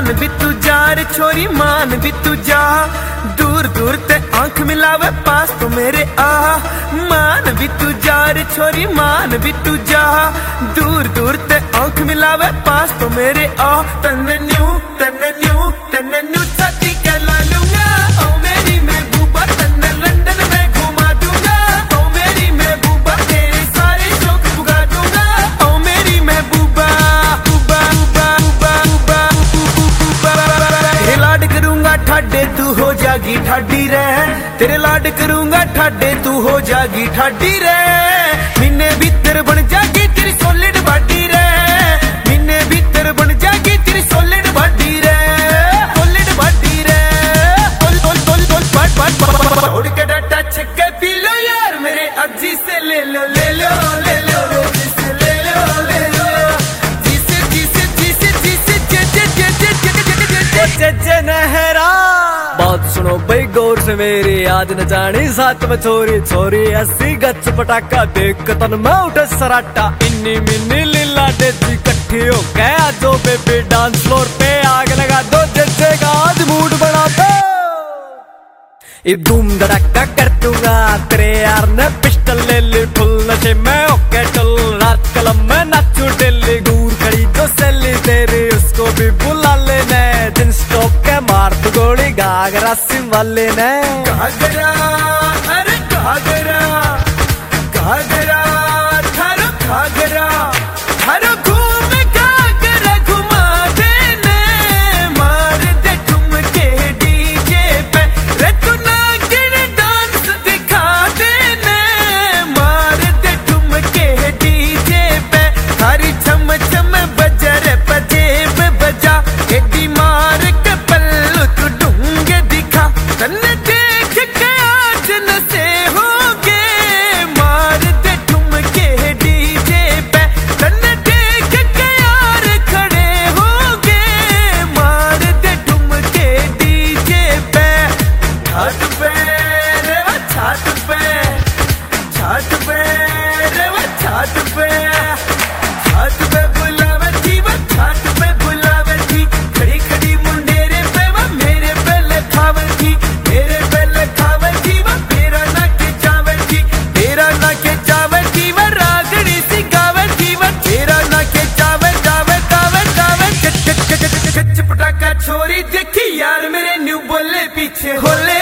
भी तू जा रे छोरी मान भी तू जा, दूर दूर ते आंख मिलावे पास तो मेरे आ। मान भी तू जा रे छोरी मान भी तू जा, दूर दूर ते आंख मिलावे पास तो मेरे आ। तन्ने न्यू छाती कहला लूंगा, ओ मेरी महबूबा तन्ने लंदन में घुमा दूंगा, ओ मेरी महबूबा तेरे सारे शौक पुगा दूंगा, ओ मेरी महबूबा बूबा बूबा बूबा बूबा। तेरे लाड करूंगा ठाडे तू हो जागी ठाडी रे, तेरे लाड करूंगा ठाडे तू हो जागी ठाडी रे। महीने भीतर बन जागी तेरी सॉलिड बॉडी रे, महीने भीतर बन जागी तेरी सॉलिड बॉडी रे, सॉलिड बॉडी रे। उड़ के डाटा छक्के पी लो यार मेरे अजी से ले लो ले लो ले लो जिसे ले लो ले लो जिसे जिसे जिसे जिसे जे नहरा। बात सुनो भाई गौर से मेरी, याद न जानी साथ में छोरी छोरी ऐसी गच पटाखा देख तन में उठे सराटा। इन्नी मिन्नी लीला देती इकट्ठी हो गया जो बेबी डांस फ्लोर पे आग लगा दो, जज्जे का आज मूड बना दो। ये धूम धड़ाका कर दूंगा तेरे यार ने पिस्टल ले ली, फुल नशे में ओके टल रात कलम में नाचू डेली। दूर खड़ी जो सैली तेरी उसको भी बुला लेने, जिन स्टॉप के मार तू गोली घाघरा सिम वाले ने। घाघरा अरे घाघरा घाघरा थारो घाघरा थारो घूम घाघरा घुमा देने, मार दे ठुमके डीजे पे रे तू नागिन डांस दिखा देने, मार दे ठुमके डीजे पे हरी छम छम बजर पजेब बजा, एडी मार के पल्लू तू ढूंगे दिखा। तन्ने देख के आज नशे होगे, मार दे ठुमके डीजे पे, तन्ने देख के यार खड़े होगे, मार दे ठुमके डीजे पे। छात पे रे वो छात पे, छात पे रे वो छात पे, छात पे बुलावे थी वो छात पे बुलावे थी, खड़ी खड़ी मुंडेरे पे वो मेरे पे लखावे थी, मेरे पे लखावे थी वो मेरा ना के जावे थी, तेरा ना के जावे थी वो रागड़ी सी गावे थी वो तेरा ना के जावे जावे गावे गावे। गच पटाखा छोरी देखी यार मेरे न्यू बोले पीछे होले।